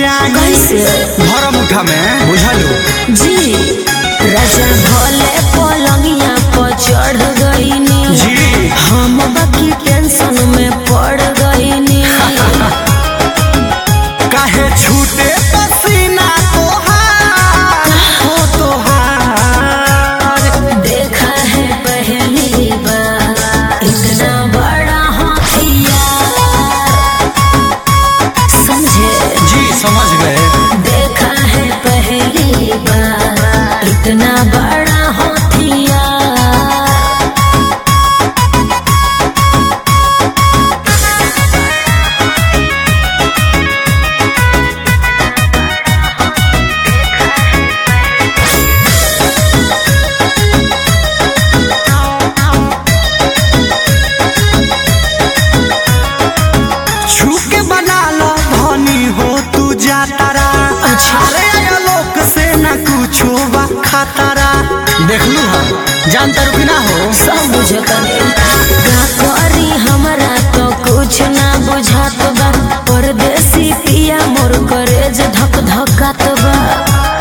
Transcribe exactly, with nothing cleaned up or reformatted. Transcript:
कैसे भरम उठा में बुझलू जी राजा भोले पलंगिया पर चढ़ गईनी जी हम बाकी टेंशन में पड़ गईनी काहे छूटे पसीना तोहार हो तोहार देखा है पहली बार इतना बड़ा हथियार समझे जी समझ गए देखा है पहली बार इतना बड़ा हथियार छूके बना लो धनी हो तू जातारा अच्छा। अरे लोक से न कुछो बा खतरा देखलू हम जानता रुकी ना हो सब बुझतने का करी हमरा तो कुछ ना बुझात बा परदेसी पिया मोर करेज धक धकात बा